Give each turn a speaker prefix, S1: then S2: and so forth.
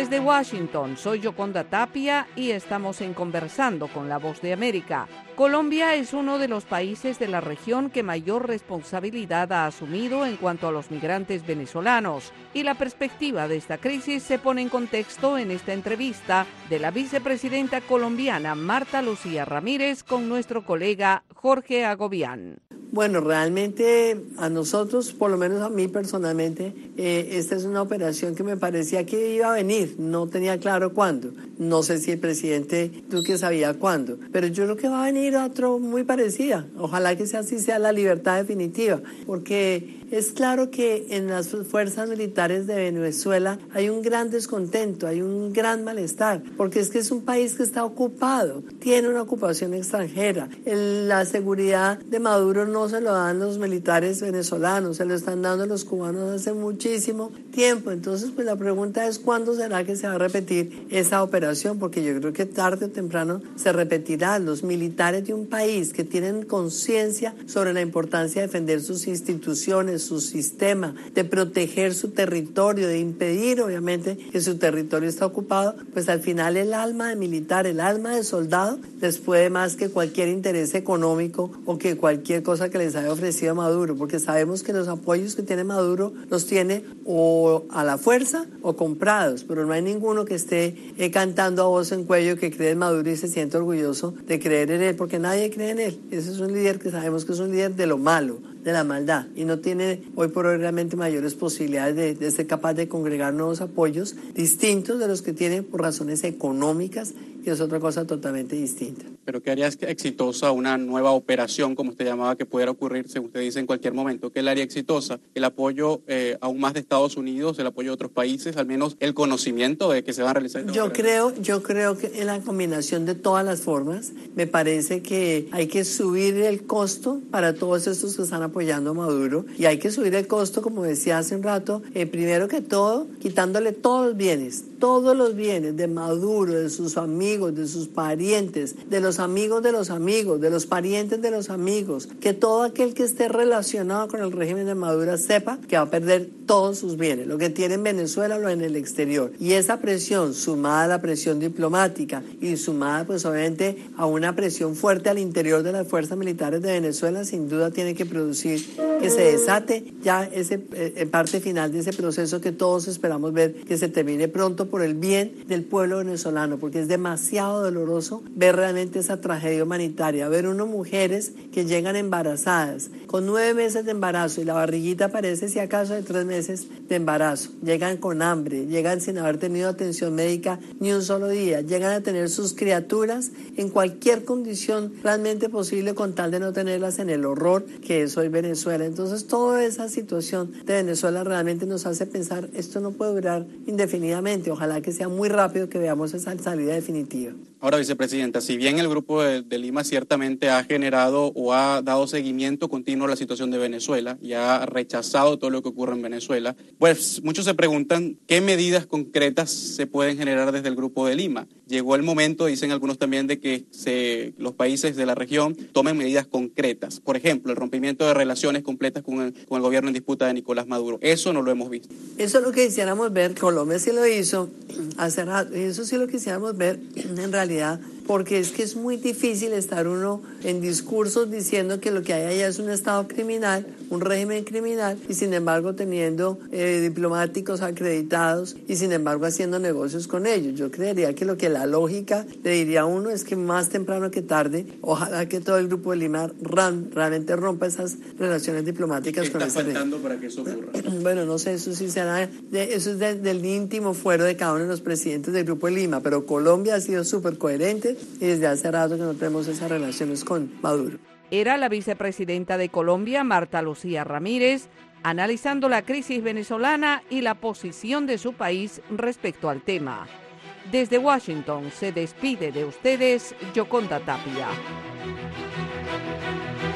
S1: desde Washington, soy Yoconda Tapia y estamos en Conversando con la Voz de América. Colombia es uno de los países de la región que mayor responsabilidad ha asumido en cuanto a los migrantes venezolanos, y la perspectiva de esta crisis se pone en contexto en esta entrevista de la vicepresidenta colombiana Marta Lucía Ramírez con nuestro colega Jorge Agobián.
S2: Bueno, realmente a nosotros, por lo menos a mí personalmente, esta es una operación que me parecía que iba a venir, no tenía claro cuándo. No sé si el presidente Duque sabía cuándo, pero yo creo que va a venir otro muy parecida. Ojalá que sea así, sea la libertad definitiva, porque es claro que en las fuerzas militares de Venezuela hay un gran descontento, hay un gran malestar, porque es que es un país que está ocupado, tiene una ocupación extranjera. La seguridad de Maduro no se lo dan los militares venezolanos, se lo están dando los cubanos hace muchísimo tiempo. Entonces, pues la pregunta es ¿cuándo será que se va a repetir esa operación? Porque yo creo que tarde o temprano se repetirá. Los militares de un país que tienen conciencia sobre la importancia de defender sus instituciones, su sistema, de proteger su territorio, de impedir obviamente que su territorio está ocupado, pues al final el alma de militar, el alma de soldado les puede más que cualquier interés económico o que cualquier cosa que les haya ofrecido Maduro, porque sabemos que los apoyos que tiene Maduro los tiene o a la fuerza o comprados, pero no hay ninguno que esté cantando a voz en cuello que cree en Maduro y se siente orgulloso de creer en él, porque nadie cree en él. Ese es un líder que sabemos que es un líder de lo malo, de la maldad, y no tiene hoy por hoy realmente mayores posibilidades de ser capaz de congregar nuevos apoyos distintos de los que tiene por razones económicas, que es otra cosa totalmente distinta.
S3: ¿Pero qué haría exitosa una nueva operación, como usted llamaba, que pudiera ocurrir, según usted dice, en cualquier momento? ¿Qué la haría exitosa? ¿El apoyo aún más de Estados Unidos, el apoyo de otros países, al menos el conocimiento de que se van a realizar?
S2: Yo creo que en la combinación de todas las formas, me parece que hay que subir el costo para todos estos que están apoyando a Maduro, y hay que subir el costo, como decía hace un rato, primero que todo, quitándole todos los bienes de Maduro, de sus amigos, de sus parientes, de los amigos de los amigos, de los parientes de los amigos, que todo aquel que esté relacionado con el régimen de Maduro sepa que va a perder todos sus bienes, lo que tiene en Venezuela o en el exterior. Y esa presión, sumada a la presión diplomática y sumada pues obviamente a una presión fuerte al interior de las fuerzas militares de Venezuela, sin duda tiene que producir que se desate ya ese parte final de ese proceso que todos esperamos ver que se termine pronto por el bien del pueblo venezolano, porque es demasiado doloroso ver realmente esa tragedia humanitaria, ver unas mujeres que llegan embarazadas con 9 meses de embarazo y la barriguita parece si acaso de 3 meses de embarazo, llegan con hambre, llegan sin haber tenido atención médica ni un solo día, llegan a tener sus criaturas en cualquier condición realmente posible con tal de no tenerlas en el horror que es hoy Venezuela. Entonces toda esa situación de Venezuela realmente nos hace pensar, esto no puede durar indefinidamente, ojalá que sea muy rápido que veamos esa salida definitiva.
S3: Ahora, vicepresidenta, si bien el Grupo de Lima ciertamente ha generado o ha dado seguimiento continuo a la situación de Venezuela y ha rechazado todo lo que ocurre en Venezuela, pues muchos se preguntan qué medidas concretas se pueden generar desde el Grupo de Lima. Llegó el momento, dicen algunos también, de que los países de la región tomen medidas concretas. Por ejemplo, el rompimiento de relaciones completas con el gobierno en disputa de Nicolás Maduro. Eso no lo hemos visto.
S2: Eso es lo que quisiéramos ver. Colombia sí lo hizo hace rato. Eso sí lo quisiéramos ver en realidad, porque es que es muy difícil estar uno en discursos diciendo que lo que hay allá es un estado criminal, un régimen criminal, y sin embargo teniendo diplomáticos acreditados y sin embargo haciendo negocios con ellos. Yo creería que lo que la lógica le diría a uno es que más temprano que tarde, ojalá que todo el Grupo de Lima realmente rompa esas relaciones diplomáticas con ese régimen.
S3: ¿Qué está faltando para que eso ocurra?
S2: Bueno, no sé, eso sí será, eso es del íntimo fuero de cada uno de los presidentes del Grupo de Lima, pero Colombia ha sido súper coherente y desde hace rato que no tenemos esas relaciones con Maduro.
S1: Era la vicepresidenta de Colombia, Marta Lucía Ramírez, analizando la crisis venezolana y la posición de su país respecto al tema. Desde Washington se despide de ustedes Yoconda Tapia.